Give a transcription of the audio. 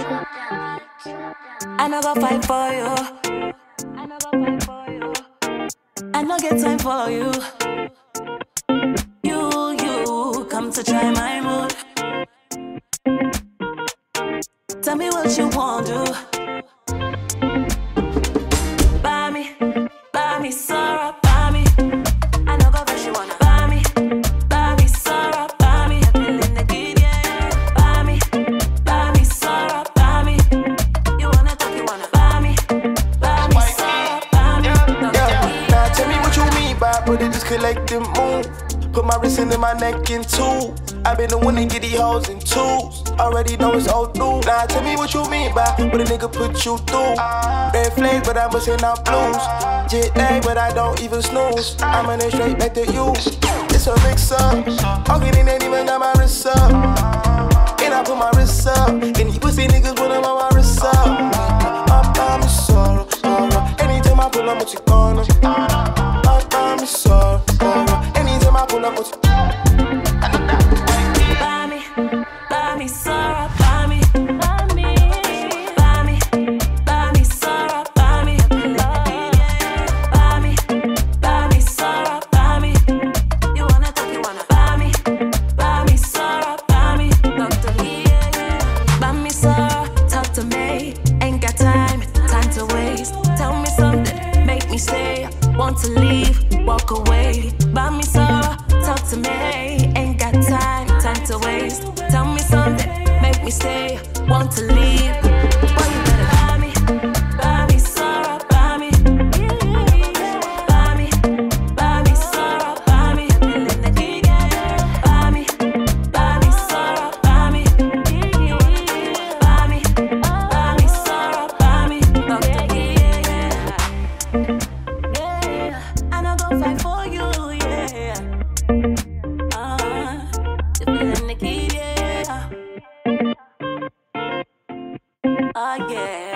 I no go fight for you. I no go fight for you. I no get time for you. You come to try my mood. Tell me what you want to buy me syrup, buy me. I know go first, you wanna buy me syrup, buy me. I'm feeling the kid, yeah. Buy me syrup, buy me. You wanna talk, you wanna buy me syrup, buy me. Yeah. Now tell me what you mean by put it just collecting move. Put my wrist into my neck in two. I been the one to get these hoes in twos. Already know it's old new. Now tell me what you mean by what a nigga put you through. Red flags, but I'm busting out blues. Jet lag, but I don't even snooze. I'm running straight back to you. It's a mix up. Talking in ain't even got my wrist up. And I put my wrist up. And these pussy niggas put them on my wrist up. I'm sorrow. Anytime I pull up, what you gonna? I'm sorrow. Anytime I pull up, what you buy me syrup, buy me syrup, buy me. Buy me syrup, buy me. You wanna talk, you wanna buy me syrup, buy me. Dr. Buy me syrup, talk to me. Ain't got time to waste. Tell me something, make me stay. Want to leave, walk away. Buy me syrup, talk to me. Ain't got time to waste. Tell me something, make me stay. Want to leave, boy you better buy me syrup, buy me. Buy me syrup, buy me. Buy me syrup, buy me. Buy me syrup, buy me. Yeah, I no go fight for you, yeah. You feeling the key, yeah. Oh yeah.